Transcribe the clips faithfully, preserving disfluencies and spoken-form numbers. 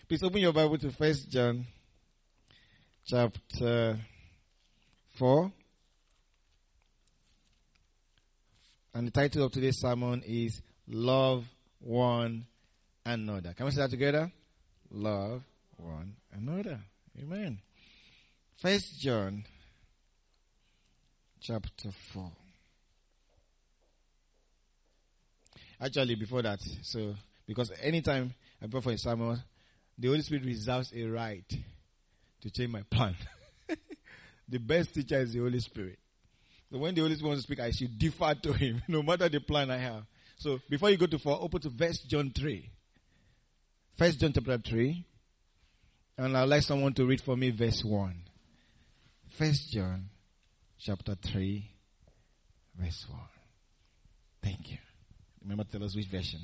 Please open your Bible to First John chapter four. And the title of today's sermon is Love One Another. Can we say that together? Love one another. Amen. First John chapter four. Actually, before that, so because anytime I prepare for a sermon, the Holy Spirit reserves a right to change my plan. The best teacher is the Holy Spirit. So when the Holy Spirit wants to speak, I should defer to him, no matter the plan I have. So before you go to four, open to First John three. First John chapter three. And I'd like someone to read for me verse one. First John chapter three, verse one. Thank you. Remember to tell us which version.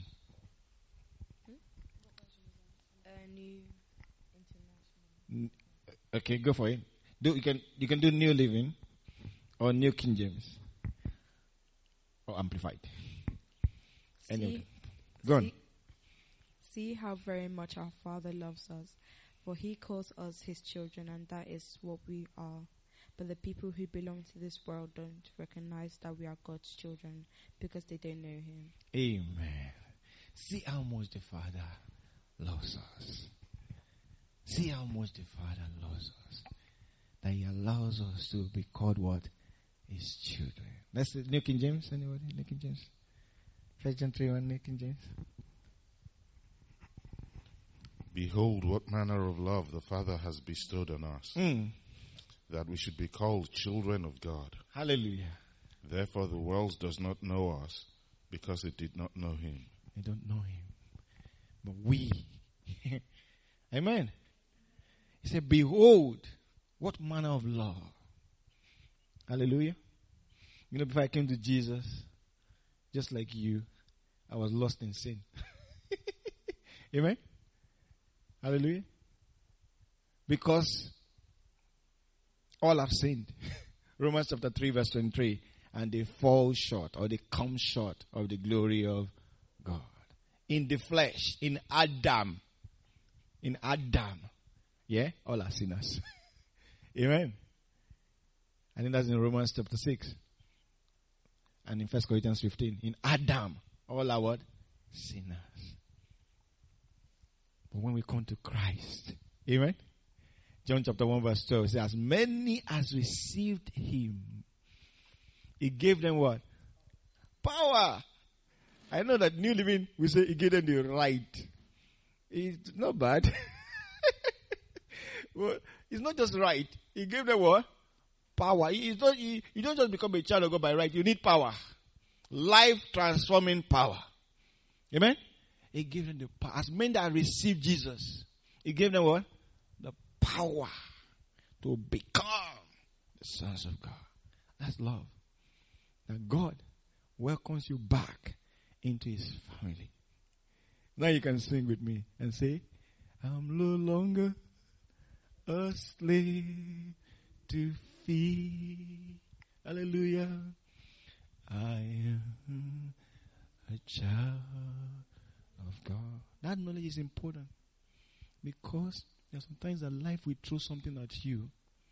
Uh, New International. Okay, go for it. Do you can you can do New Living or New King James or Amplified. Any of them. Go on. See, see how very much our Father loves us, for He calls us His children, and that is what we are. But the people who belong to this world don't recognize that we are God's children because they don't know Him. Amen. See how much the Father loves us. See how much the Father loves us. That He allows us to be called what? His children. That's the New King James. Anybody? New King James. First John three one, New King James. Behold, what manner of love the Father has bestowed on us, Mm. that we should be called children of God. Hallelujah. Therefore the world does not know us, because it did not know Him. They don't know Him. But we. Amen. He said, behold, what manner of love. Hallelujah. You know, before I came to Jesus, just like you, I was lost in sin. Amen. Hallelujah. Because all have sinned. Romans chapter three verse twenty-three. And they fall short, or they come short of the glory of God. In the flesh, in Adam. In Adam. Yeah, all are sinners. Amen. I think that's in Romans chapter six. And in First Corinthians fifteen. In Adam, all are what? Sinners. But when we come to Christ, amen. John chapter one verse twelve says, as many as received Him, He gave them what? Power. I know that New Living, we say He gave them the right. It's not bad. Well, it's not just right. He gave them what? Power. It's not, you, you don't just become a child of God by right. You need power. Life transforming power. Amen? He gave them the power. As men that received Jesus, He gave them what? The power to become the sons of God. That's love. That God welcomes you back into His family. Now you can sing with me and say, I'm no longer a slave to fear. Hallelujah. I am a child of God. That knowledge is important because there's sometimes that life will throw something at you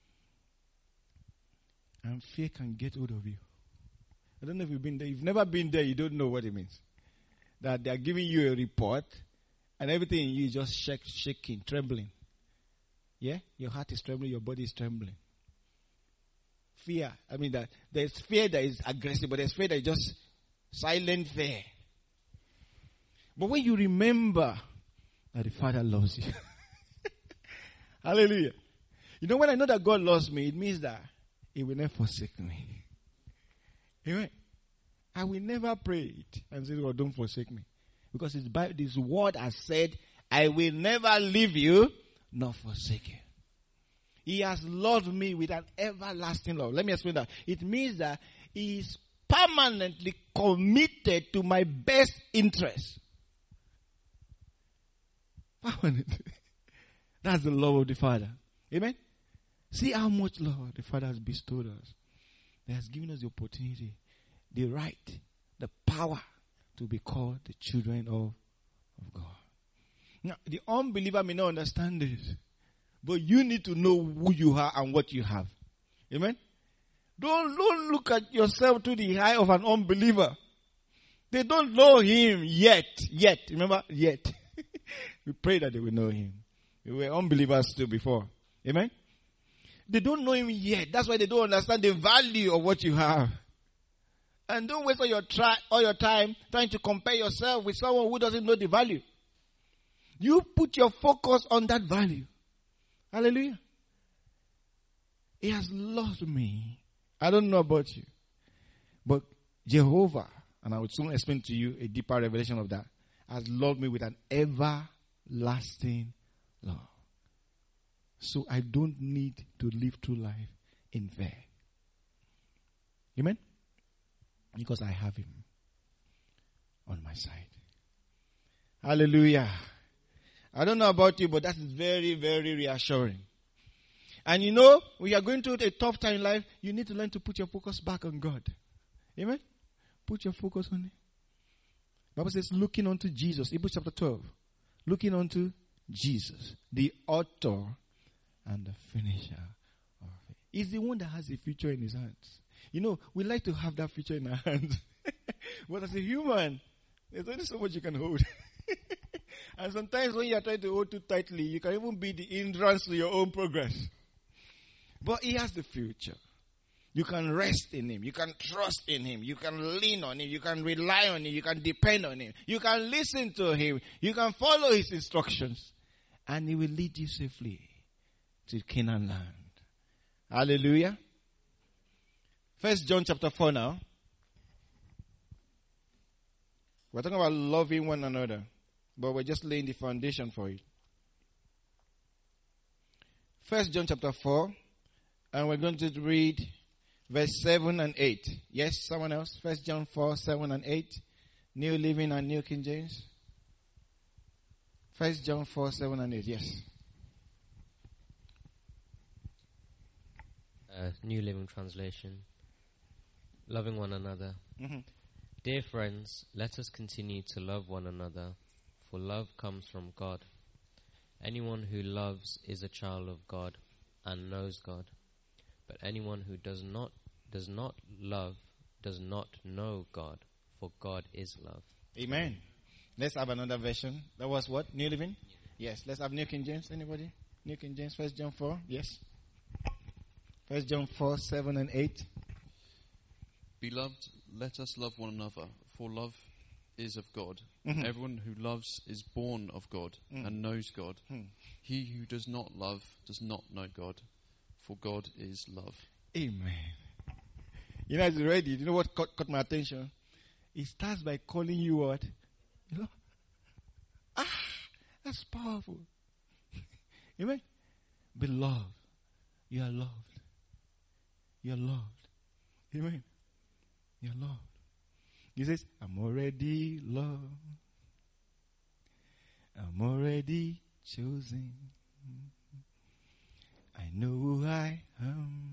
and fear can get hold of you. I don't know if you've been there. You've never been there, you don't know what it means. That they are giving you a report and everything in you is just shake, shaking, trembling. Yeah? Your heart is trembling, your body is trembling. Fear. I mean, that there's fear that is aggressive, but there's fear that is just silent fear. But when you remember that the Father loves you. Hallelujah. You know, when I know that God loves me, it means that He will never forsake me. Amen. I will never pray it and say, God, don't forsake me. Because his, Bible, his word has said, I will never leave you nor forsake you. He has loved me with an everlasting love. Let me explain that. It means that He is permanently committed to my best interest. Permanently. That's the love of the Father. Amen? See how much love the Father has bestowed us. He has given us the opportunity, the right, the power to be called the children of, of God. Now, the unbeliever may not understand this, but you need to know who you are and what you have. Amen? Don't, don't look at yourself through the eye of an unbeliever. They don't know him yet. Yet. Remember? Yet. We pray that they will know him. We were unbelievers too before. Amen? They don't know him yet. That's why they don't understand the value of what you have. And don't waste all your, try, all your time trying to compare yourself with someone who doesn't know the value. You put your focus on that value. Hallelujah. He has loved me. I don't know about you. But Jehovah, and I will soon explain to you a deeper revelation of that, has loved me with an everlasting love. So I don't need to live through life in fear. Amen? Because I have him on my side. Hallelujah. I don't know about you, but that's very, very reassuring. And you know, when you are going through a tough time in life, you need to learn to put your focus back on God. Amen? Put your focus on him. The Bible says, looking unto Jesus. Hebrews chapter twelve. Looking unto Jesus, the author and the finisher of it. He's the one that has the future in his hands. You know, we like to have that future in our hands. But as a human, there's only so much you can hold. And sometimes when you are trying to hold too tightly, you can even be the hindrance to your own progress. But he has the future. You can rest in him. You can trust in him. You can lean on him. You can rely on him. You can depend on him. You can listen to him. You can follow his instructions. And he will lead you safely to Canaan land. Hallelujah. First John chapter four now. We're talking about loving one another. But we're just laying the foundation for it. First John chapter four. And we're going to read verse seven and eight. Yes, someone else? First John four, seven and eight. New Living and New King James. First John four, seven and eight. Yes. Uh, New Living Translation. Loving one another. Mm-hmm. Dear friends, let us continue to love one another, for love comes from God. Anyone who loves is a child of God and knows God. But anyone who does not does not love does not know God, for God is love. Amen. Let's have another version. That was what? New Living? Yes. Let's have New King James. Anybody? New King James. First John four. Yes. First John four, seven and eight. Beloved, let us love one another, for love is of God. Mm-hmm. Everyone who loves is born of God Mm. and knows God. Mm. He who does not love does not know God, for God is love. Amen. You know, as you read it, you know what caught, caught my attention? It starts by calling you what? You know? Ah, that's powerful. Amen. Beloved, you are loved. You are loved. Amen. You are loved. He says, I'm already loved. I'm already chosen. I know who I am.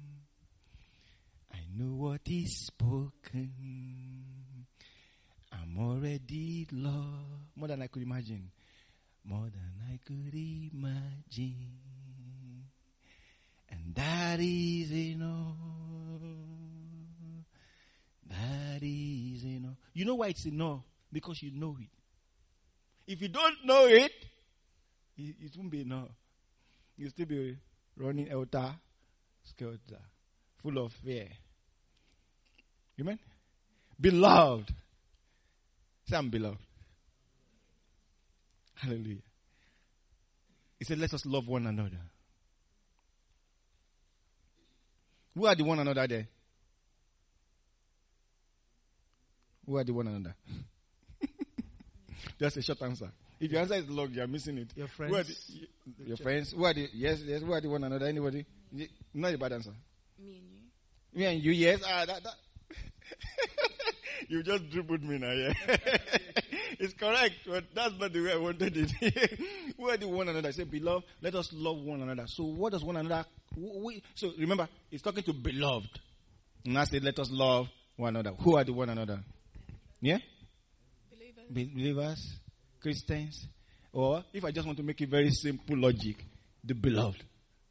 I know what is spoken. I'm already loved. More than I could imagine. More than I could imagine. And that is enough. That is enough. You know why it's enough? Because you know it. If you don't know it, it, it won't be enough. You'll still be running helter skelter, full of fear. Amen? Beloved. Say, I'm beloved. Hallelujah. He said, let us love one another. Who are the one another there? Who are the one another? That's a short answer. If your answer is long, you are missing it. Your friends. Who are the, your friends? Who are the, yes, yes, who are the one another? Anybody? Not a bad answer. Me and you. Me and you, yes. Ah, that, that. You just dribbled me now, yeah. It's correct, but that's not the way I wanted it. Who are the one another? I say, beloved, let us love one another. So what does one another, we, so remember, it's talking to beloved. And I said, let us love one another. Who are the one another? Yeah? Believers. Be- believers, Christians. Or if I just want to make it very simple logic, the beloved.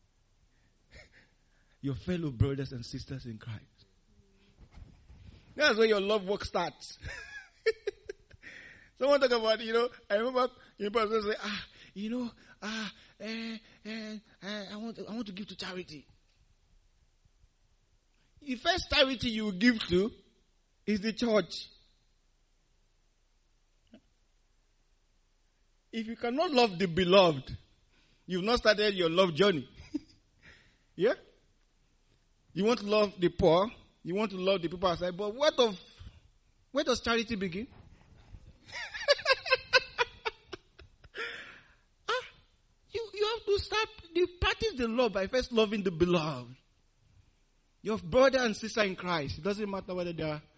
Your fellow brothers and sisters in Christ. That's where your love work starts. Someone talk about, you know, I remember you know, say, ah, you know, ah, eh, eh, eh, I want, to, I want to give to charity. The first charity you will give to is the church. If you cannot love the beloved, you've not started your love journey. Yeah? You want to love the poor, you want to love the people outside, but what of, where does charity begin? ah, you, you have to start, you practice the love by first loving the beloved. Your brother and sister in Christ. It doesn't matter whether they are,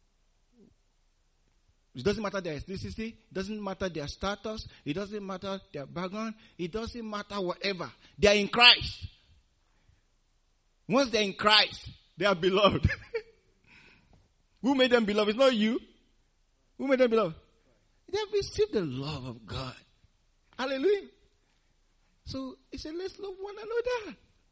it doesn't matter their ethnicity, it doesn't matter their status, it doesn't matter their background, it doesn't matter whatever. They are in Christ. Once they're in Christ, they are beloved. Who made them beloved? It's not you. Who made them beloved? They have received the love of God. Hallelujah. So he said, let's love one another.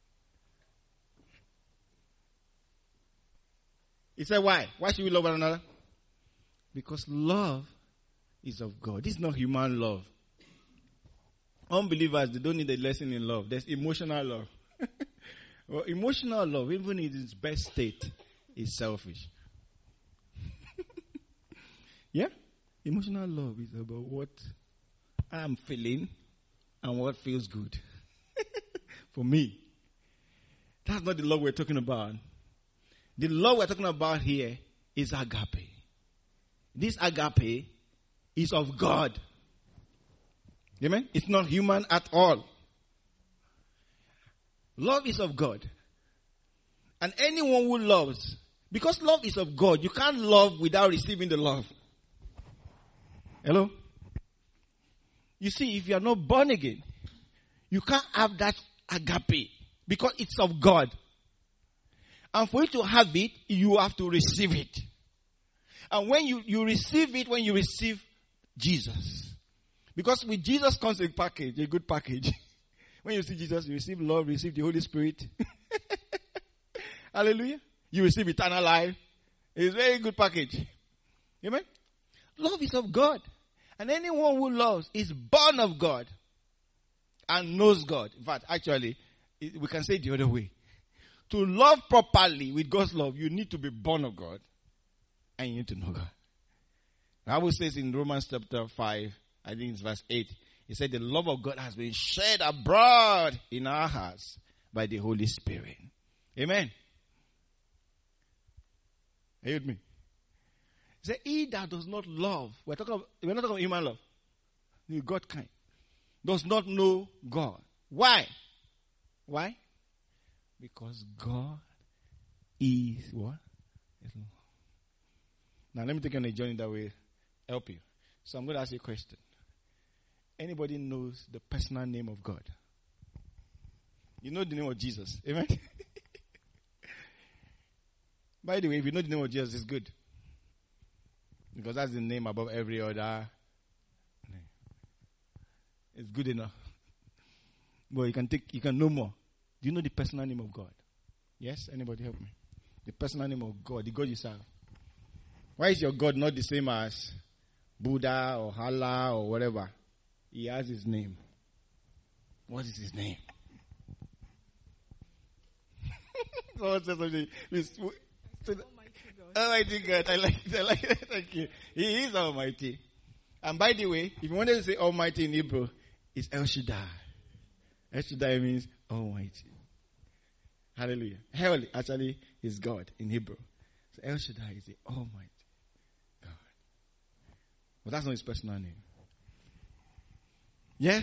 He said, why? Why should we love one another? Because love is of God. This is not human love. Unbelievers, they don't need a lesson in love. There's emotional love. Well, emotional love, even in its best state, is selfish. Yeah? Emotional love is about what I'm feeling and what feels good. For me. That's not the love we're talking about. The love we're talking about here is agape. This agape is of God. Amen? It's not human at all. Love is of God. And anyone who loves, because love is of God, you can't love without receiving the love. Hello? You see, if you are not born again, you can't have that agape because it's of God. And for you to have it, you have to receive it. And when you, you receive it, when you receive Jesus. Because with Jesus comes a package, a good package. When you see Jesus, you receive love, you receive the Holy Spirit. Hallelujah. You receive eternal life. It's a very good package. Amen. Love is of God. And anyone who loves is born of God and knows God. In fact, actually, it, we can say it the other way. To love properly with God's love, you need to be born of God and you need to know God. The Bible says in Romans chapter five, I think it's verse eight, it said the love of God has been shed abroad in our hearts by the Holy Spirit. Amen. Are you with me? He said, he that does not love, we're talking about, we're not talking about human love, the God kind, does not know God. Why? Why? Because God is what? Is love. Now let me take you on a journey that will help you. So I'm going to ask you a question. Anybody knows the personal name of God? You know the name of Jesus. Amen? By the way, if you know the name of Jesus, it's good. Because that's the name above every other name. It's good enough. But you can take, you can know more. Do you know the personal name of God? Yes? Anybody help me? The personal name of God, the God you serve. Why is your God not the same as Buddha or Allah or whatever? He has his name. What is his name? Someone said something. Almighty God. Almighty God. I like it. I like it. Thank you. He is Almighty. And by the way, if you wanted to say Almighty in Hebrew, it's El Shaddai. El Shaddai means Almighty. Hallelujah. Hell actually is God in Hebrew. So El Shaddai is the Almighty God. But that's not his personal name. Yes?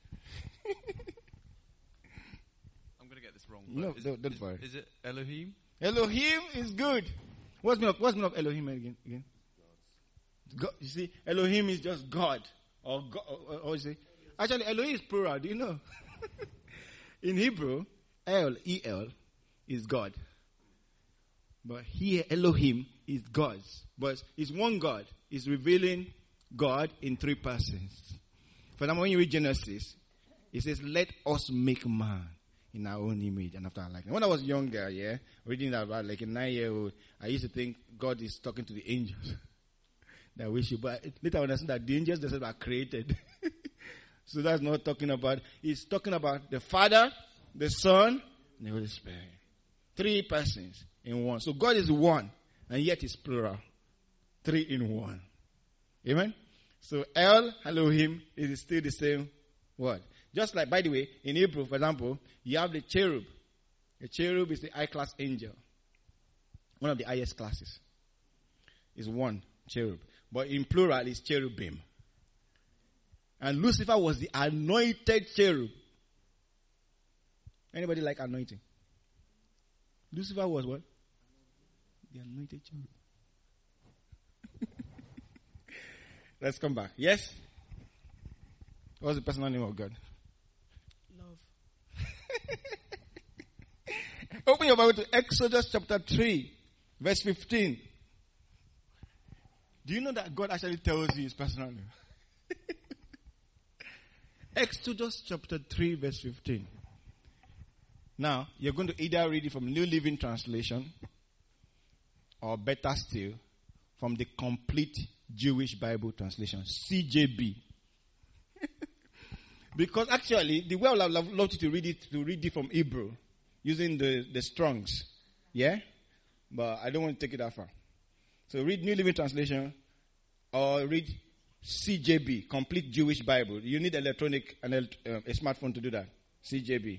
I'm going to get this wrong. No, is, don't, don't is, worry. Is it Elohim? Elohim is good. What's meaning of, what's meaning of Elohim again? again? God. You see, Elohim is just God. Or, God, or, or you say, actually, Elohim is plural. Do you know? In Hebrew, El, E L, is God. But here, Elohim is God's. But it's one God. It's revealing God in three persons. For example, when you read Genesis, it says, let us make man in our own image and after our likeness. When I was younger, yeah, reading that about like a nine-year-old, I used to think God is talking to the angels. That we should, but later I understand that the angels themselves are created. So that's not talking about, it's talking about the Father, the Son, and the Holy Spirit. Three persons in one. So God is one, and yet it's plural. Three in one. Amen? So El, Elohim, is still the same word. Just like, by the way, in Hebrew, for example, you have the cherub. The cherub is the high-class angel. One of the highest classes. Is one cherub. But in plural, it's cherubim. And Lucifer was the anointed cherub. Anybody like anointing? Lucifer was what? The anointed cherub. Let's come back. Yes? What's the personal name of God? Love. Open your Bible to Exodus chapter three, verse fifteen. Do you know that God actually tells you his personal name? Exodus chapter three, verse fifteen. Now, you're going to either read it from New Living Translation, or better still, from the Complete Jewish Bible Translation, C J B. Because actually, the way I would have loved you to read it, to read it from Hebrew, using the, the Strongs. Yeah? But I don't want to take it that far. So read New Living Translation, or read C J B, Complete Jewish Bible. You need electronic, and uh, a smartphone to do that. C J B.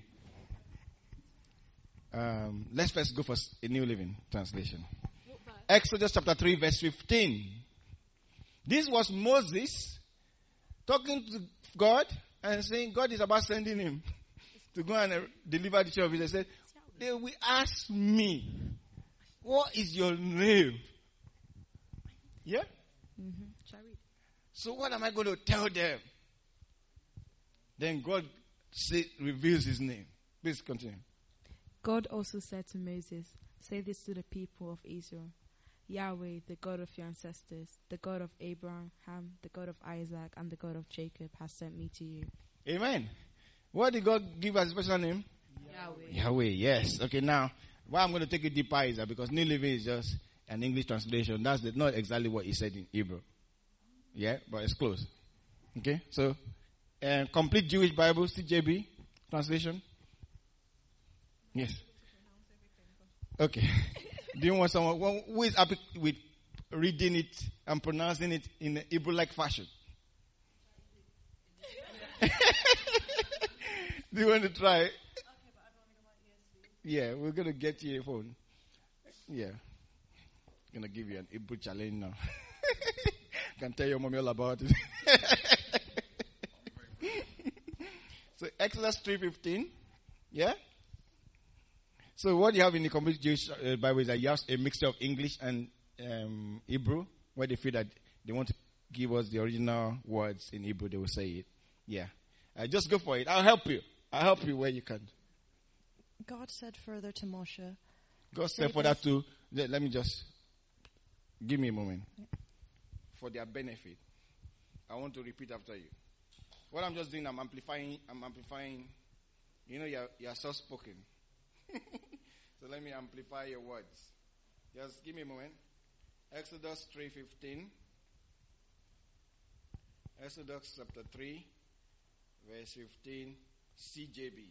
Um, let's first go for a New Living Translation. Exodus chapter three, verse fifteen. This was Moses talking to God and saying God is about sending him to go and uh, deliver the children of Israel. He said, they will ask me, what is your name? Yeah? Mm-hmm. Shall I read? So what am I going to tell them? Then God say, reveals his name. Please continue. God also said to Moses, say this to the people of Israel. Yahweh, the God of your ancestors, the God of Abraham, the God of Isaac, and the God of Jacob, has sent me to you. Amen. What did God give as his special name? Yahweh. Yahweh, yes. Okay, now, why I'm going to take it deeper is that because New Living is just an English translation. That's the, not exactly what he said in Hebrew. Yeah, but it's close. Okay, so, uh, Complete Jewish Bible, C J B translation. Yes. Okay. Do you want someone who is happy with reading it and pronouncing it in a Hebrew-like fashion? Do you want to try? Yeah, we're going to get you a phone. Yeah. Going to give you an Hebrew challenge now. Can tell your mommy all about it. So Exodus three fifteen. Yeah? So what you have in the complete Jewish uh, Bible is that you have a mixture of English and um, Hebrew, where they feel that they want to give us the original words in Hebrew, they will say it. Yeah. Uh, just go for it. I'll help you. I'll help you where you can. God said further to Moshe. God said further to, let, let me just, give me a moment. Yeah. For their benefit, I want to repeat after you. What I'm just doing, I'm amplifying, I'm amplifying, you know, you're, you're soft-spoken. So let me amplify your words. Just give me a moment. Exodus three fifteen. Exodus chapter three, verse fifteen, C J B.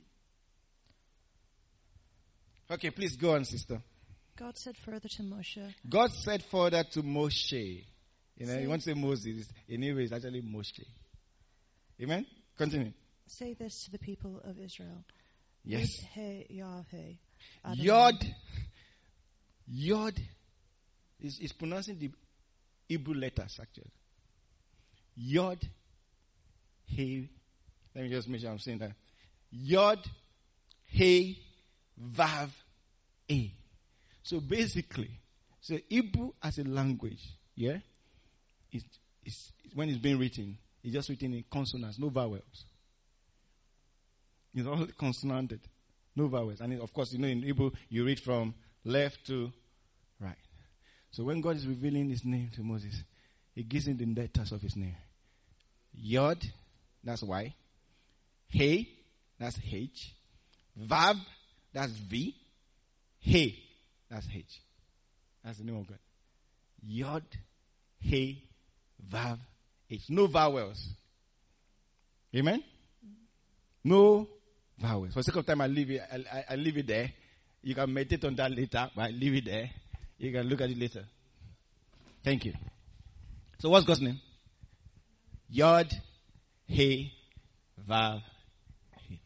Okay, please go on, sister. God said further to Moshe. God said further to Moshe. You know, say, you want to say Moses. In Hebrew, it's actually Moshe. Amen? Continue. Say this to the people of Israel. Yes. Hey, Yahweh. Adonai. Yod. Yod is, is pronouncing the Hebrew letters, actually. Yod. Hey. Let me just make sure I'm saying that. Yod. Hey. Vav. A. So basically, so Hebrew as a language, yeah, it's, it's, when it's being written, it's just written in consonants, no vowels. It's all consonanted, no vowels. And it, of course, you know, in Hebrew, you read from left to right. So when God is revealing his name to Moses, he gives him the letters of his name. Yod, that's Y. Hey, that's H. Vav, that's V. Hey, that's H. That's the name of God. Yod, Hey, Vav, H. No vowels. Amen? No vowels. For the sake of time, I leave it, I, I, I leave it there. You can meditate on that later, but I leave it there. You can look at it later. Thank you. So what's God's name? Yod, Hey, Vav, He.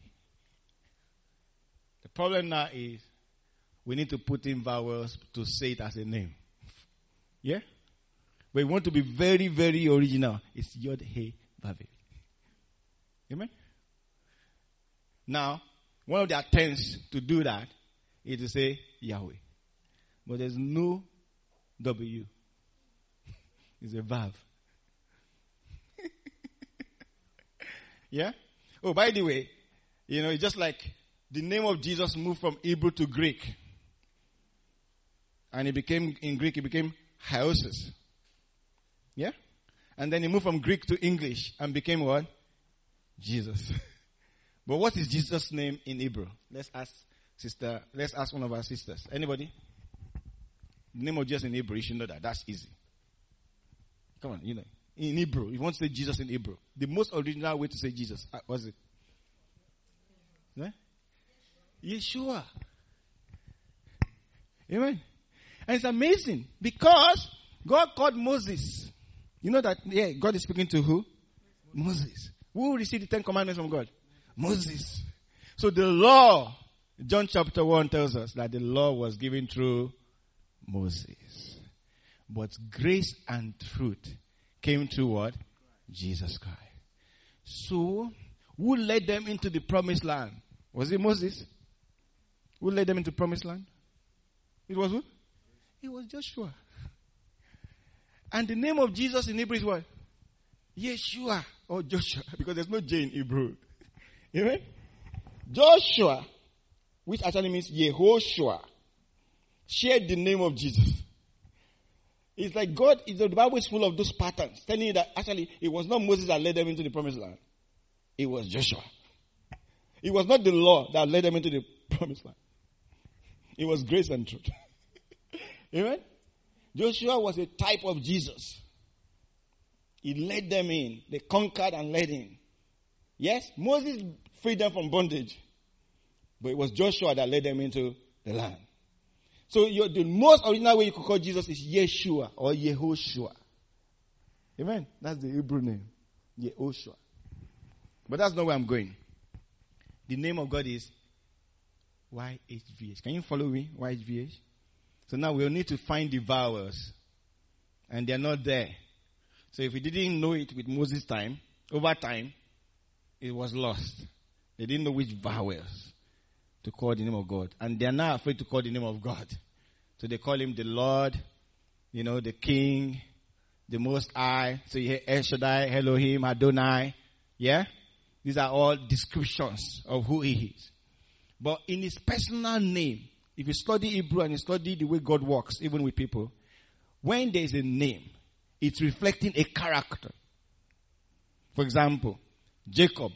The problem now is we need to put in vowels to say it as a name. Yeah? But we want to be very, very original. It's Yod, Hey, Vav, He. Amen? Now, one of the attempts to do that is to say Yahweh. But there's no W. It's a Vav. Yeah? Oh, by the way, you know, it's just like the name of Jesus moved from Hebrew to Greek. And it became, in Greek, it became Hyosis. Yeah? And then it moved from Greek to English and became what? Jesus. But what is Jesus' name in Hebrew? Let's ask sister, let's ask one of our sisters. Anybody? The name of Jesus in Hebrew, you should know that. That's easy. Come on, you know. In Hebrew, if you want to say Jesus in Hebrew, the most original way to say Jesus, uh, what's it? Yeah? Yeshua. Amen. And it's amazing because God called Moses. You know that, yeah, God is speaking to who? Moses. Who received the Ten Commandments from God? Moses. So the law, John chapter one tells us that the law was given through Moses. But grace and truth came through what? Jesus Christ. So, who led them into the promised land? Was it Moses? Who led them into the promised land? It was who? It was Joshua. And the name of Jesus in Hebrew is what? Yeshua or Joshua, because there's no J in Hebrew. Amen? Joshua, which actually means Yehoshua, shared the name of Jesus. It's like God, the Bible is full of those patterns, telling you that actually it was not Moses that led them into the promised land. It was Joshua. It was not the law that led them into the promised land. It was grace and truth. Amen? Joshua was a type of Jesus. He led them in. They conquered and led in. Yes, Moses freed them from bondage. But it was Joshua that led them into the land. So you're, the most original way you could call Jesus is Yeshua or Yehoshua. Amen? That's the Hebrew name. Yehoshua. But that's not where I'm going. The name of God is Y H V H. Can you follow me? Y H V H. So now we'll need to find the vowels. And they're not there. So if we didn't know it with Moses' time, over time, it was lost. They didn't know which vowels to call the name of God. And they're now afraid to call the name of God. So they call him the Lord, you know, the King, the Most High. So you hear El Shaddai, Elohim, Adonai. Yeah? These are all descriptions of who he is. But in his personal name, if you study Hebrew and you study the way God works, even with people, when there is a name, it's reflecting a character. For example, Jacob.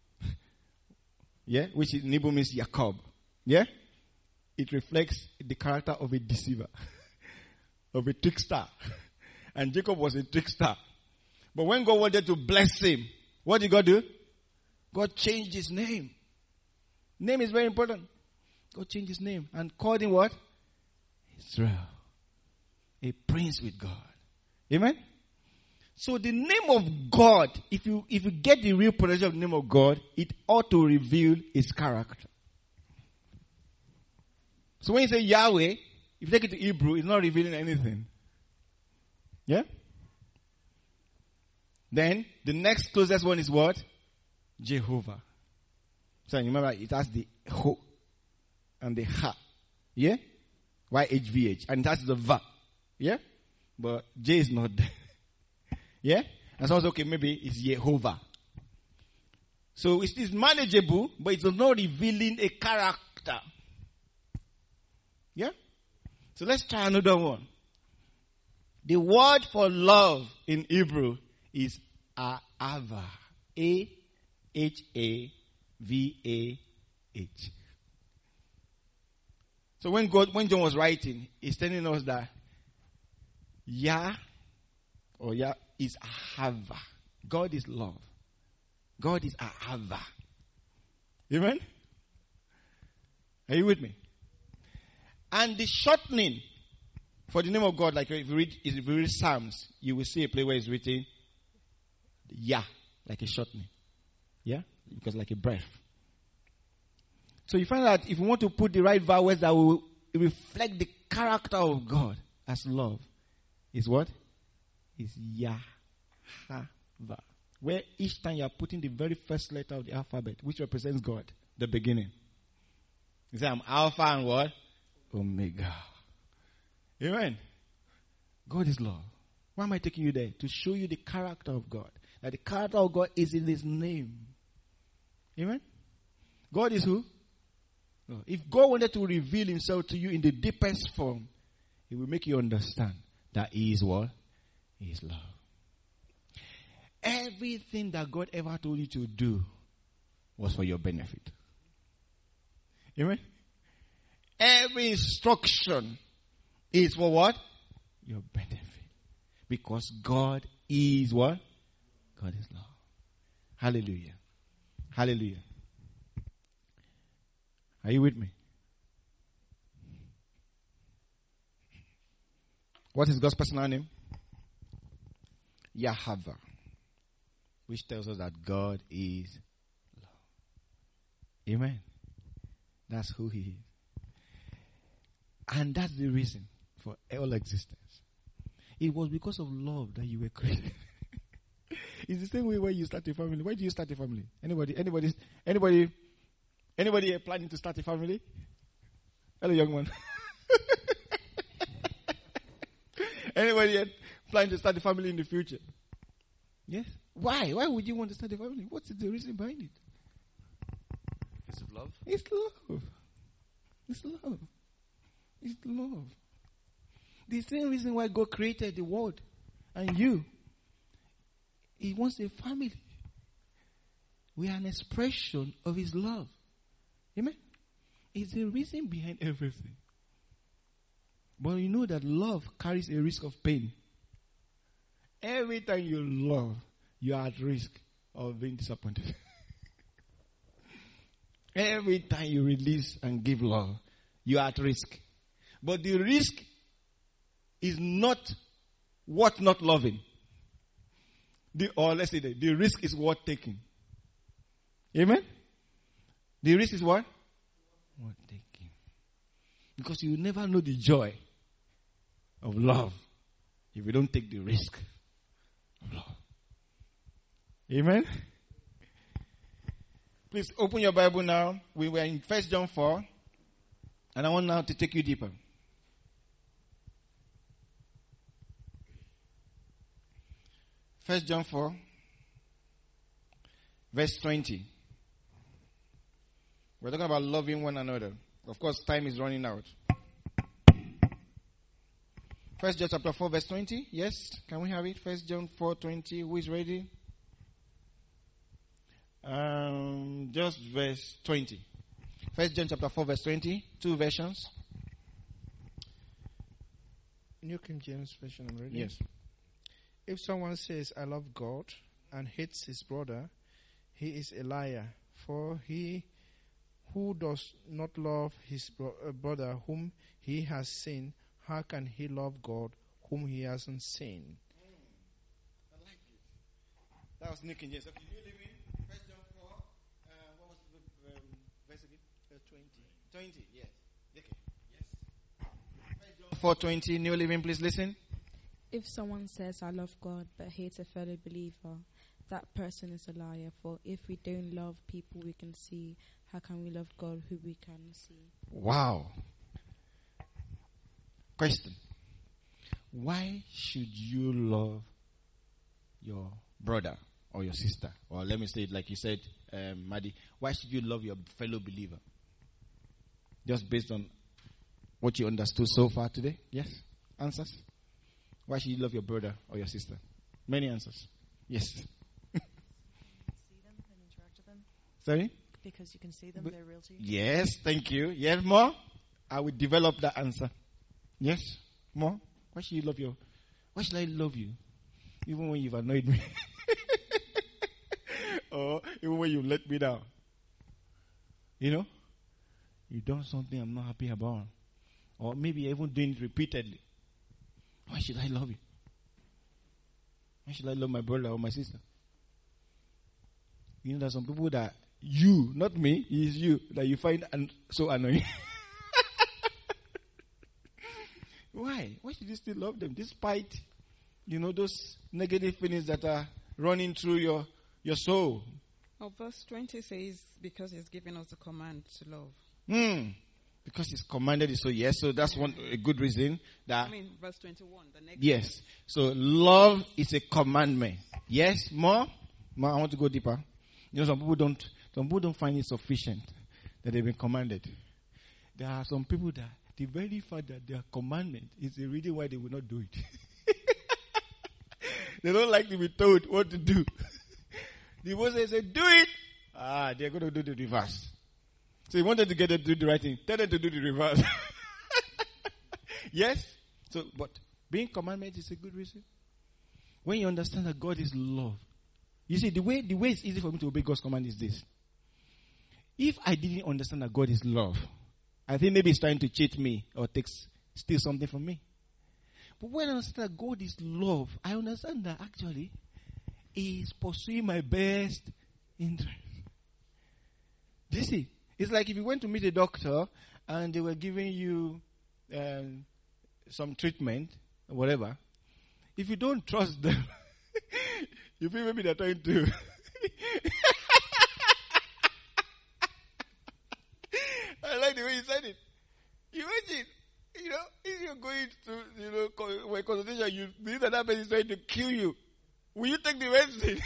Yeah, which in Hebrew means Jacob. Yeah? It reflects the character of a deceiver, of a trickster. And Jacob was a trickster. But when God wanted to bless him, what did God do? God changed his name. Name is very important. God changed his name and called him what? Israel. A prince with God. Amen? So the name of God, if you if you get the real potential of the name of God, it ought to reveal his character. So when you say Yahweh, if you take it to Hebrew, it's not revealing anything. Yeah? Then the next closest one is what? Jehovah. So you remember it has the ho and the ha. Yeah? Y H V H. And it has the va. Yeah? But J is not there. Yeah? And someone says, okay, maybe it's Jehovah. So it is manageable, but it's not revealing a character. Yeah? So let's try another one. The word for love in Hebrew is Ahava. A H A V A H. So when God, when John was writing, he's telling us that Yah or Yah is Ahava. God is love. God is Ahava. Amen? Are you with me? And the shortening for the name of God, like if you read, if you read Psalms, you will see a place where it's written Yah, like a shortening. Yeah? Because like a breath. So you find that if you want to put the right vowels that will reflect the character of God as love, is what? Is Yahava. Where each time you are putting the very first letter of the alphabet, which represents God, the beginning. You say, I'm Alpha and what? Omega. Amen. God is love. Why am I taking you there? To show you the character of God. That the character of God is in His name. Amen. God is who? No. If God wanted to reveal Himself to you in the deepest form, He will make you understand that He is what? He is love. Everything that God ever told you to do was for your benefit. Amen. Every instruction is for what? Your benefit. Because God is what? God is love. Hallelujah. Hallelujah. Are you with me? What is God's personal name? Yahava. Which tells us that God is love. Amen. That's who He is. And that's the reason for all existence. It was because of love that you were created. It's the same way when you start a family. Why do you start a family? Anybody, anybody, anybody, anybody here planning to start a family? Hello, young man. Anybody here planning to start a family in the future? Yes. Why? Why would you want to start a family? What's the reason behind it? Because of love. It's love. It's love. It's love. The same reason why God created the world and you. He wants a family. We are an expression of His love. Amen? It's the reason behind everything. But you know that love carries a risk of pain. Every time you love, you are at risk of being disappointed. Every time you release and give love, you are at risk. But the risk is not what not loving. The, or let's say the, the risk is worth taking. Amen? The risk is what? Worth taking. Because you will never know the joy of love if you don't take the risk of love. Amen? Please open your Bible now. We were in First John four. And I want now to take you deeper. First John four, verse twenty. We're talking about loving one another. Of course, time is running out. First John chapter four, verse twenty. Yes, can we have it? First John four twenty. Who is ready? Um, just verse twenty. First John chapter four, verse twenty. Two versions. New King James Version. I'm ready. Yes. If someone says, I love God, and hates his brother, he is a liar. For he who does not love his bro- uh, brother whom he has seen, how can he love God whom he hasn't seen? Mm. I like it. That was New King James. Okay, New Living, First John four, uh, what was the um, verse again? Uh, twenty. twenty, yes. Okay. Yes. First John four twenty, New Living, please listen. If someone says, I love God, but hates a fellow believer, that person is a liar. For if we don't love people we can see, how can we love God who we can see? Wow. Question. Why should you love your brother or your sister? Or let me say it like you said, um, Maddie. Why should you love your fellow believer? Just based on what you understood so far today? Yes? Answers? Why should you love your brother or your sister? Many answers. Yes. See them and interact with them Sorry? Because you can see them, But- they're real to you. Yes, thank you. Yes, more? I will develop that answer. Yes, more? Why should you love your, why should I love you? Even when you've annoyed me. Or even when you let me down. You know? You've done something I'm not happy about. Or maybe you're even doing it repeatedly. Why should I love you? Why should I love my brother or my sister? You know, there's some people that you, not me, it's you, that you find an- so annoying. Why? Why should you still love them? Despite, you know, those negative feelings that are running through your, your soul. Well, verse twenty says, because he's given us the command to love. Hmm. Because it's commanded it, so yes, so that's one a good reason that I mean, verse twenty-one, the next. yes. So love is a commandment. Yes, more? More, I want to go deeper. You know, some people don't some people don't find it sufficient that they've been commanded. There are some people that the very fact that they are commandment is the reason why they will not do it. They don't like to be told what to do. The Moses said, do it. Ah, they're going to do the reverse. So you wanted to get them to do the right thing. Tell them to do the reverse. Yes? So, but being commandment is a good reason. When you understand that God is love. You see, the way the way it's easy for me to obey God's command is this. If I didn't understand that God is love, I think maybe He's trying to cheat me or take steal something from me. But when I understand that God is love, I understand that actually He is pursuing my best interest. Do you see? It's like if you went to meet a doctor and they were giving you um, some treatment or whatever. If you don't trust them, you feel maybe they're trying to. I like the way you said it. You imagine, you know, if you're going to, you know, co- a consultation, you believe that that person is trying to kill you. Will you take the medicine?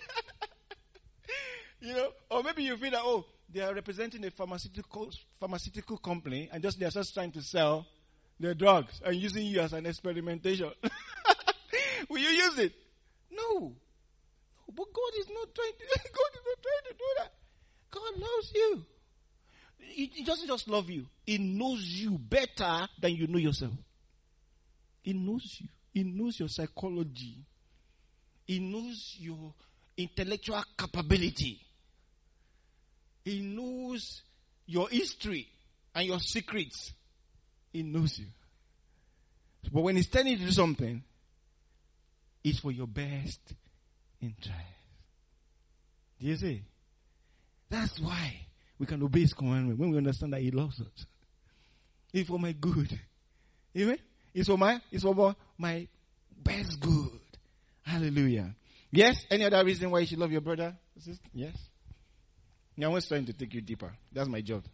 You know, or maybe you feel that, oh, they are representing a pharmaceutical pharmaceutical company and just they are just trying to sell their drugs and using you as an experimentation. Will you use it? No. No. But God is not trying to God is not trying to do that. God loves you. He, he doesn't just love you. He knows you better than you know yourself. He knows you. He knows your psychology. He knows your intellectual capability. He knows your history and your secrets. He knows you. But when He's telling you to do something, it's for your best interest. Do you see? That's why we can obey His commandment when we understand that He loves us. It's for my good. Amen? It's for my, it's for my best good. Hallelujah. Yes? Any other reason why you should love your brother? Sister? Yes? Now, I was trying to take you deeper. That's my job.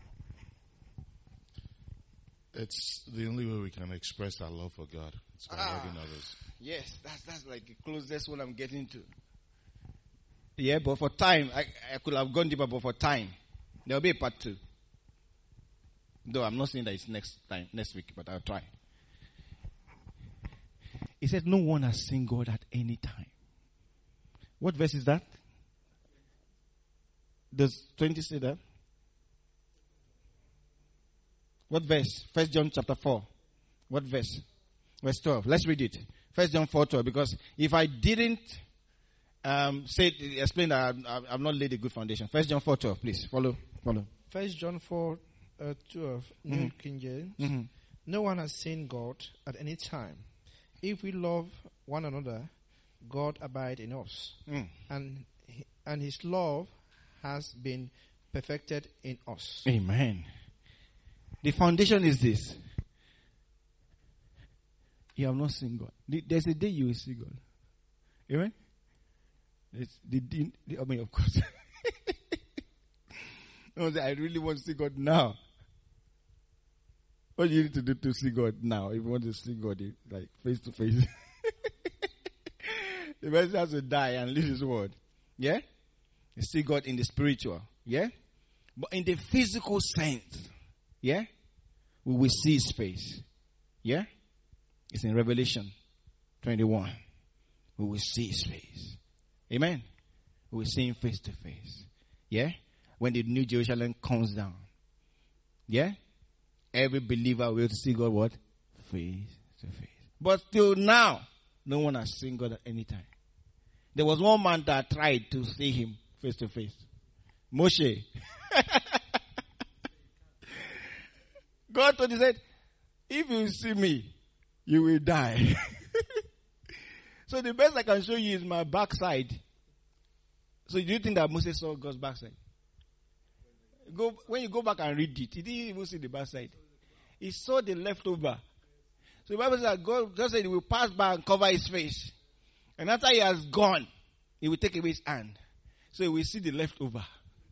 It's the only way we can express our love for God. It's by Ah. loving others. Yes, that's that's like the closest one I'm getting to. Yeah, but for time, I, I could have gone deeper, but for time, there will be a part two. Though I'm not saying that it's next time, next week, but I'll try. He said, no one has seen God at any time. What verse is that? Does twenty say that? What verse? First John chapter four. What verse? Verse twelve. Let's read it. First John four twelve. Because if I didn't um, say explain that I've, I've not laid a good foundation. First John four twelve. Please follow. Follow. First John four uh, twelve, New Mhm. King James. Mm-hmm. No one has seen God at any time. If we love one another, God abide in us, Mm. and he- and His love has been perfected in us. Amen. The foundation is this. You have not seen God. The- There's a day you will see God. Amen? It's the, the, the, I mean, of course. No, I really want to see God now. What do you need to do to see God now? If you want to see God, eh, like face to face. The person has to die and leave His word. Yeah? You see God in the spiritual. Yeah? But in the physical sense, yeah, we will see His face. Yeah? It's in Revelation twenty-one. We will see His face. Amen? We will see Him face to face. Yeah? When the New Jerusalem comes down. Yeah? Every believer will see God what? Face to face. But till now, no one has seen God at any time. There was one man that tried to see him face to face. Moshe. God told him, said, if you see me, you will die. So the best I can show you is my backside. So do you think that Moses saw God's backside? Go, when you go back and read it, he didn't even see the backside. He saw the leftover. So the Bible says that God just said he will pass by and cover his face. And after he has gone, he will take away his hand. So he will see the leftover.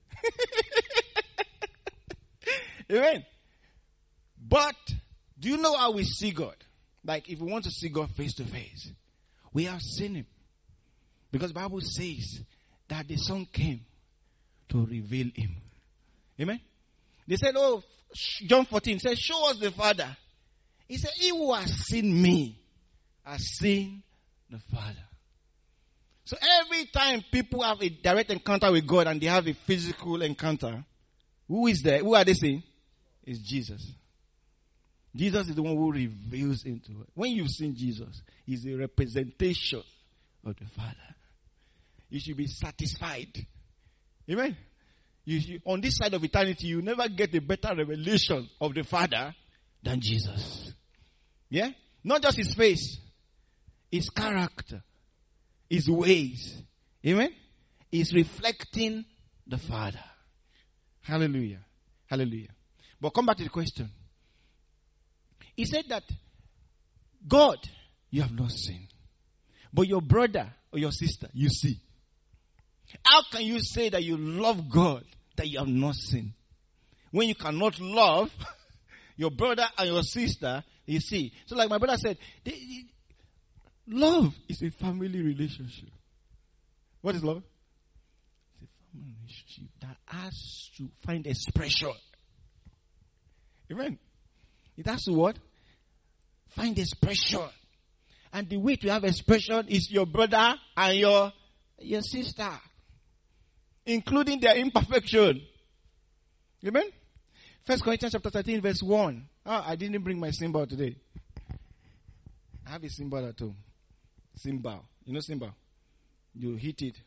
Amen. But do you know how we see God? Like if we want to see God face to face, we have seen him. Because the Bible says that the Son came to reveal him. Amen. They said, oh, John fourteen says, show us the Father. He said, he who has seen me has seen the Father. So every time people have a direct encounter with God and they have a physical encounter, who is there? Who are they seeing? It's Jesus. Jesus is the one who reveals into it. When you've seen Jesus, he's a representation of the Father. You should be satisfied. Amen. You, you, on this side of eternity, you never get a better revelation of the Father than Jesus. Yeah? Not just his face, his character, his ways. Amen? He's reflecting the Father. Hallelujah. Hallelujah. But come back to the question. He said that God, you have not seen. But your brother or your sister, you see. How can you say that you love God that you have not seen? When you cannot love your brother and your sister, you see. So like my brother said, they, they, love is a family relationship. What is love? It's a family relationship that has to find expression. Amen. It has to what? Find expression. And the way to have expression is your brother and your, your sister. Including their imperfection. Amen? First Corinthians chapter thirteen verse one. Oh, I didn't bring my cymbal today. I have a cymbal at home. Cymbal. You know cymbal? You hit it.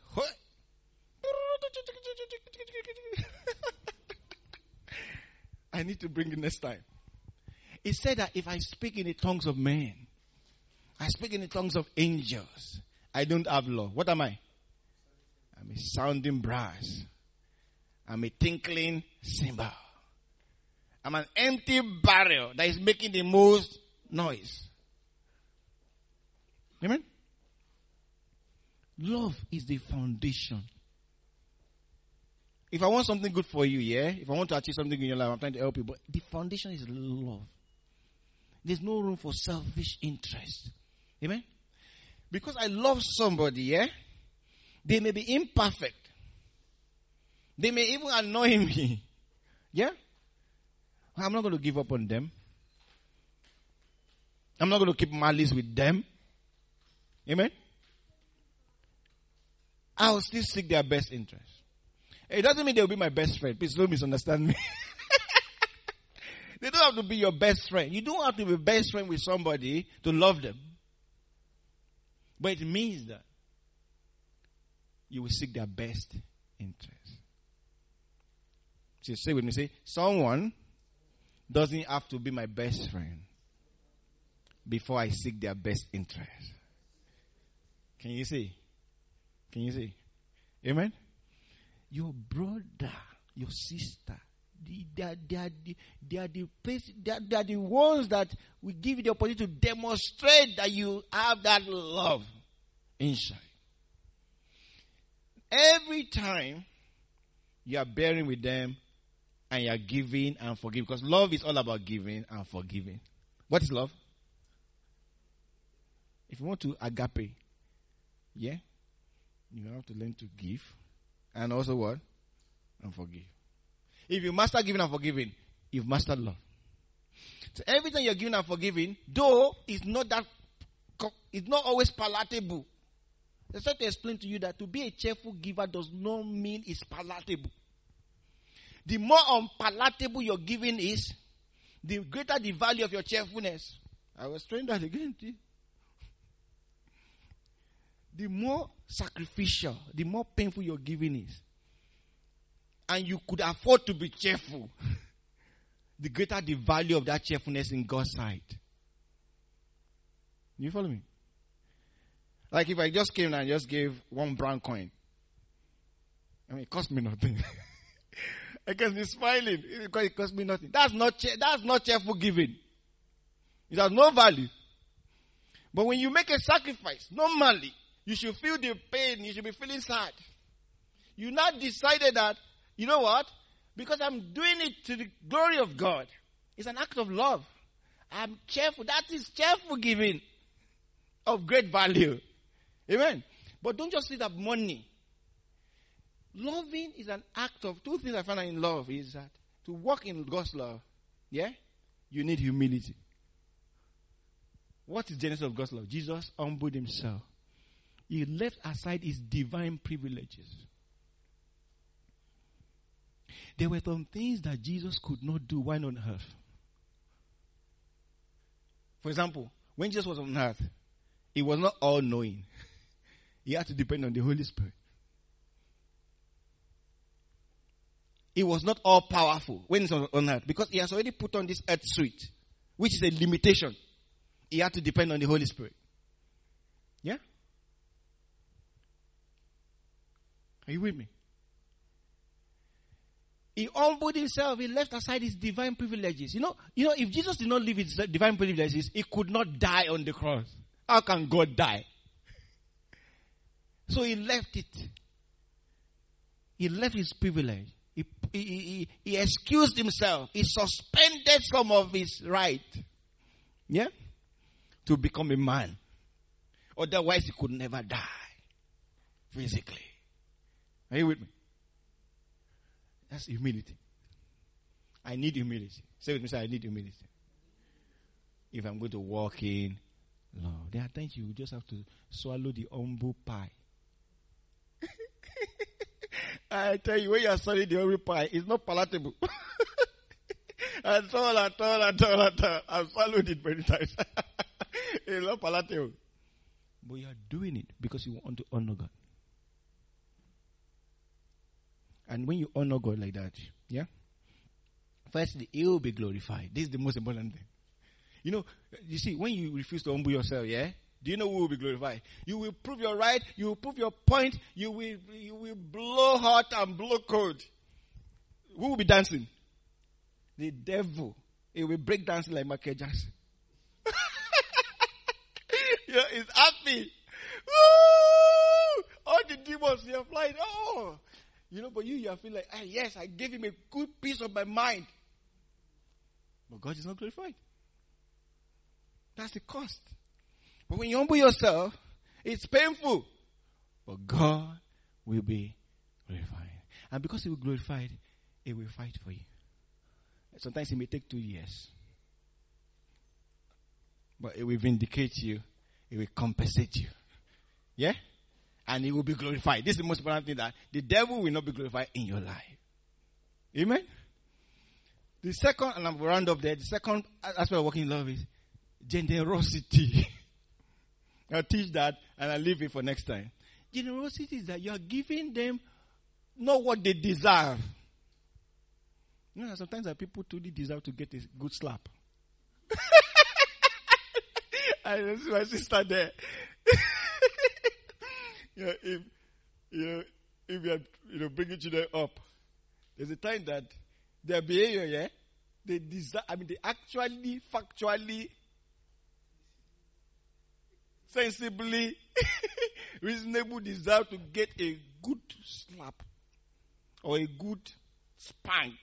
I need to bring it next time. It said that if I speak in the tongues of men, I speak in the tongues of angels, I don't have law. What am I? I'm a sounding brass. I'm a tinkling cymbal. I'm an empty barrel that is making the most noise. Amen? Love is the foundation. If I want something good for you, yeah? If I want to achieve something in your life, I'm trying to help you. But the foundation is love. There's no room for selfish interest. Amen? Because I love somebody, yeah? They may be imperfect. They may even annoy me. Yeah? I'm not going to give up on them. I'm not going to keep malice with them. Amen? I'll still seek their best interest. It doesn't mean they'll be my best friend. Please don't misunderstand me. They don't have to be your best friend. You don't have to be best friend with somebody to love them. But it means that you will seek their best interest. So say with me, say, someone doesn't have to be my best friend before I seek their best interest. Can you see? Can you see? Amen? Your brother, your sister, they are, they are, they are, the, they are, they are the ones that will give you the opportunity to demonstrate that you have that love inside. Every time you are bearing with them and you are giving and forgiving, because love is all about giving and forgiving. What is love? If you want to agape, yeah, you have to learn to give and also what? And forgive. If you master giving and forgiving, you've mastered love. So every time you're giving and forgiving, though it's not that, it's not always palatable. They try to explain to you that to be a cheerful giver does not mean it's palatable. The more unpalatable your giving is, the greater the value of your cheerfulness. I was trying that again. The more sacrificial, the more painful your giving is, and you could afford to be cheerful, the greater the value of that cheerfulness in God's sight. You follow me? Like if I just came and just gave one brown coin, I mean, it cost me nothing. I can be smiling because it cost me nothing. That's not che- that's not cheerful giving. It has no value. But when you make a sacrifice, normally you should feel the pain. You should be feeling sad. You now decided that, you know what? Because I'm doing it to the glory of God. It's an act of love. I'm cheerful. That is cheerful giving of great value. Amen. But don't just see that money. Loving is an act of, two things I find out in love is that to walk in God's love, yeah, you need humility. What is the genesis of God's love? Jesus humbled himself. He left aside his divine privileges. There were some things that Jesus could not do while on earth. For example, when Jesus was on earth, he was not all-knowing. He had to depend on the Holy Spirit. He was not all-powerful when he was on earth because he has already put on this earth suit, which is a limitation. He had to depend on the Holy Spirit. Yeah? Are you with me? He humbled himself. He left aside his divine privileges. You know, you know, if Jesus did not leave his divine privileges, he could not die on the cross. How can God die? So he left it. He left his privilege. He, he, he, he excused himself. He suspended some of his right. Yeah? To become a man. Otherwise, he could never die. Physically. Are you with me? That's humility. I need humility. Say with me, say, I need humility. If I'm going to walk in love. There are times you just have to swallow the humble pie. I tell you, when you are swallowing the humble pie, it's not palatable. At all, at all, at all, at all. I've swallowed it many times. It's not palatable. But you are doing it because you want to honor God. And when you honor God like that, yeah, firstly, He will be glorified. This is the most important thing. You know, you see, when you refuse to humble yourself, yeah, do you know who will be glorified? You will prove your right. You will prove your point. You will, you will blow hot and blow cold. Who will be dancing? The devil. He will break dancing like Michael Jackson. You know, he's happy. Woo! All the demons, they are flying. Oh! You know, but you, you are feeling like, ah, yes, I gave him a good piece of my mind. But God is not glorified. That's the cost. But when you humble yourself, it's painful. But God will be glorified. And because He will be glorified, He will fight for you. Sometimes it may take two years. But it will vindicate you. It will compensate you. Yeah? And He will be glorified. This is the most important thing, that the devil will not be glorified in your life. Amen? The second, and I'm going to round up there, the second aspect of walking in love is generosity. I'll teach that and I'll leave it for next time. Generosity is that you are giving them not what they deserve. You know, sometimes that people truly deserve to get a good slap. I see my sister there. You know, if you know, if you are, you know, bringing children up, there's a time that their behavior, yeah, they deserve. I mean, they actually, factually, sensibly, reasonable deserve to get a good slap or a good spank.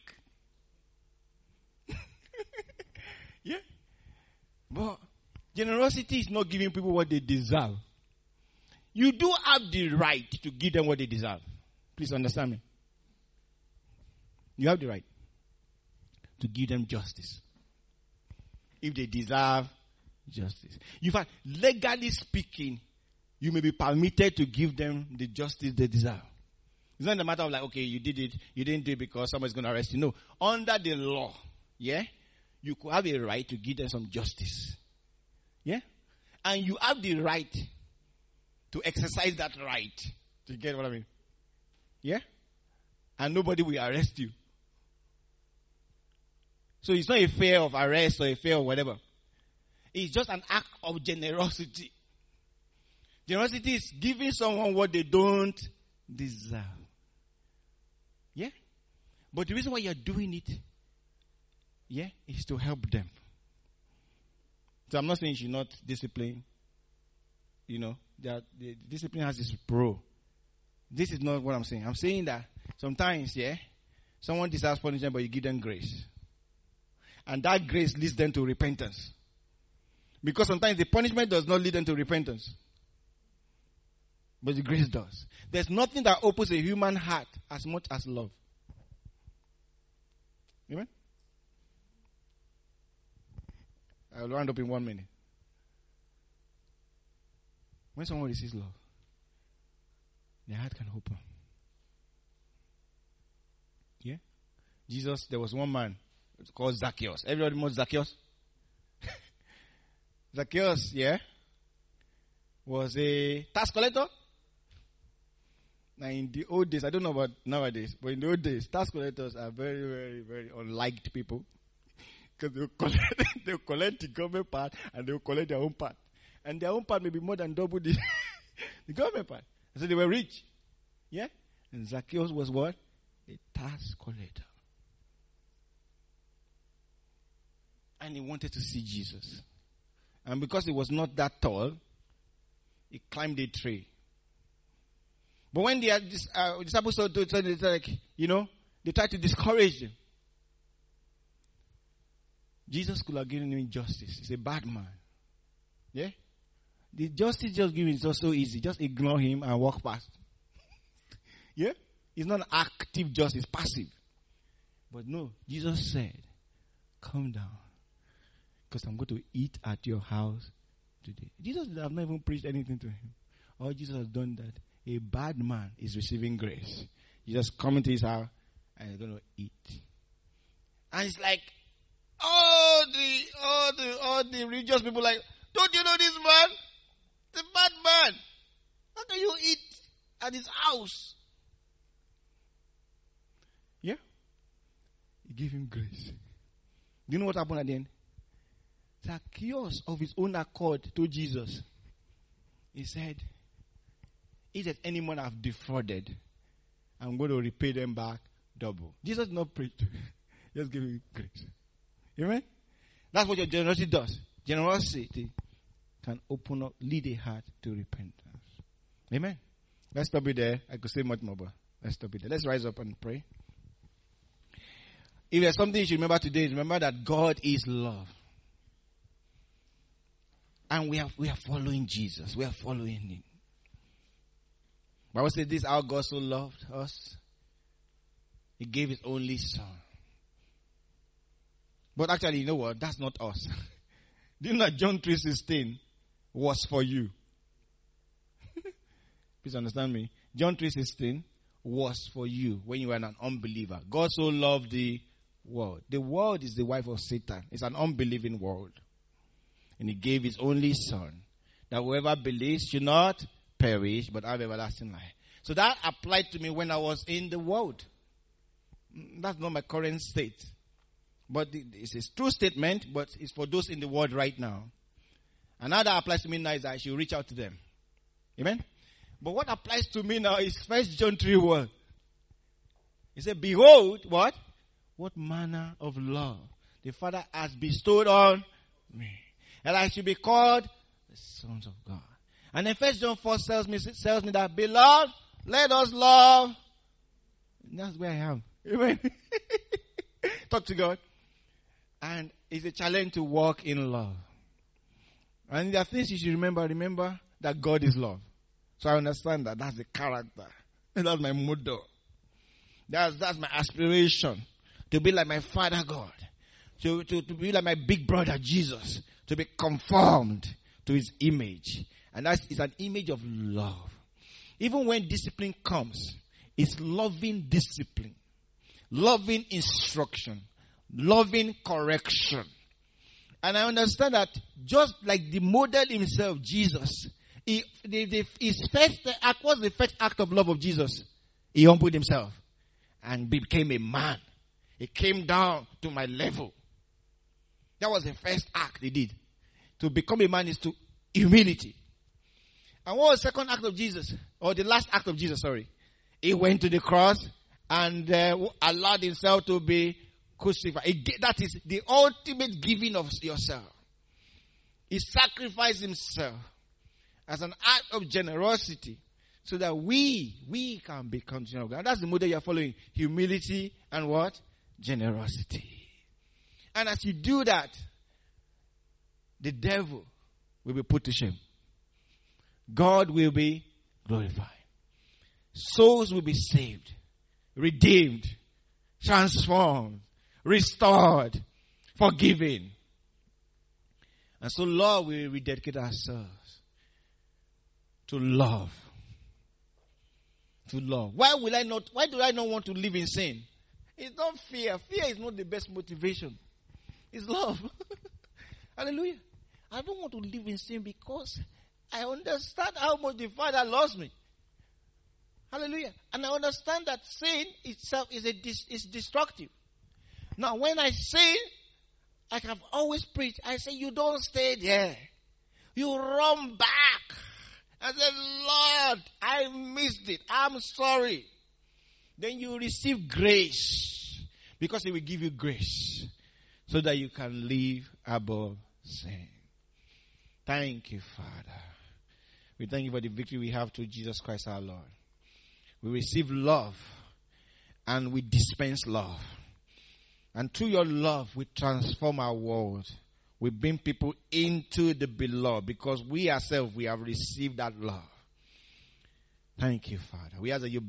Yeah, but generosity is not giving people what they deserve. You do have the right to give them what they deserve. Please understand me. You have the right to give them justice. If they deserve justice. In fact, legally speaking, you may be permitted to give them the justice they deserve. It's not a matter of like, okay, you did it, you didn't do it because somebody's going to arrest you. No. Under the law, yeah, you could have a right to give them some justice. Yeah? And you have the right to exercise that right. Do you get what I mean? Yeah? And nobody will arrest you. So it's not a fear of arrest or a fear of whatever. It's just an act of generosity. Generosity is giving someone what they don't deserve. Yeah? But the reason why you're doing it, yeah, is to help them. So I'm not saying you should not discipline. You know, that the discipline has its pro. This is not what I'm saying. I'm saying that sometimes, yeah, someone deserves punishment, but you give them grace. And that grace leads them to repentance. Because sometimes the punishment does not lead them to repentance. But the grace does. There's nothing that opens a human heart as much as love. Amen? I'll round up in one minute. When someone receives love, their heart can open. Yeah? Jesus, there was one man called Zacchaeus. Everybody knows Zacchaeus? Zacchaeus, yeah, was a tax collector. Now, in the old days, I don't know about nowadays, but in the old days, tax collectors are very, very, very unliked people. Because they will collect, they will collect the government part and they will collect their own part. And their own part may be more than double the, the government part. So they were rich. Yeah? And Zacchaeus was what? A tax collector. And he wanted to see Jesus. And because he was not that tall, he climbed a tree. But when the uh, disciples saw it, they said, like, you know, they tried to discourage him. Jesus could have given him justice. He's a bad man. Yeah? The justice just given is also easy. Just ignore him and walk past. Yeah? It's not active justice, passive. But no, Jesus said, come down. Because I'm going to eat at your house today. Jesus have not even preached anything to him. All Jesus has done that. A bad man is receiving grace. Jesus coming to his house and he's going to eat. And it's like, all the, all the, all the religious people like, don't you know this man? The bad man. How can you eat at his house? Yeah? He gave him grace. Do you know what happened at the end? Zacchaeus of his own accord told Jesus. He said, if there's anyone I've defrauded, I'm going to repay them back double. Jesus did not preach. Just give him grace. Amen? That's what your generosity does. Generosity can open up, lead a heart to repentance. Amen? Let's stop it there. I could say much more, but let's stop it there. Let's rise up and pray. If there's something you should remember today, remember that God is love. And we are, we are following Jesus. We are following him. Bible says this, our God so loved us. He gave his only son. But actually, you know what? That's not us. Do you know that John three sixteen was for you? Please understand me. John three sixteen was for you when you were an unbeliever. God so loved the world. The world is the wife of Satan. It's an unbelieving world. And he gave his only son, that whoever believes should not perish, but have everlasting life. So that applied to me when I was in the world. That's not my current state. But it's a true statement, but it's for those in the world right now. And now that applies to me now is that I should reach out to them. Amen? But what applies to me now is First John three one. He said, behold, what? What manner of love the Father has bestowed on me. And I should be called the sons of God. And then First John four tells me, tells me that, beloved, let us love. And that's where I am. Amen. Talk to God. And it's a challenge to walk in love. And there are things you should remember. Remember that God is love. So I understand that. That's the character. That's my motto. That's, that's my aspiration. To be like my Father God. To, to, to be like my big brother Jesus. To be conformed to his image. And that is an image of love. Even when discipline comes, is loving discipline, loving instruction, loving correction. And I understand that just like the model himself, Jesus, he, the, the, his first act was the first act of love of Jesus. He humbled himself and became a man. He came down to my level. That was the first act he did. To become a man is to humility. And what was the second act of Jesus? Or the last act of Jesus, sorry. He went to the cross and uh, allowed himself to be crucified. He, that is the ultimate giving of yourself. He sacrificed himself as an act of generosity so that we, we can become generous. And that's the model you're following. Humility and what? Generosity. And as you do that, the devil will be put to shame. God will be glorified. Souls will be saved, redeemed, transformed, restored, forgiven. And so, Lord, we rededicate ourselves to love. To love. Why will I not, why do I not want to live in sin? It's not fear. Fear is not the best motivation. It's love. Hallelujah. I don't want to live in sin because I understand how much the Father loves me. Hallelujah. And I understand that sin itself is a dis- is destructive. Now, when I sin, I have always preached. I say, you don't stay there. You run back. I said, Lord, I missed it. I'm sorry. Then you receive grace. Because He will give you grace. So that you can live above sin. Thank you, Father. We thank you for the victory we have through Jesus Christ our Lord. We receive love. And we dispense love. And through your love, we transform our world. We bring people into the beloved because we ourselves, we have received that love. Thank you, Father. We ask that you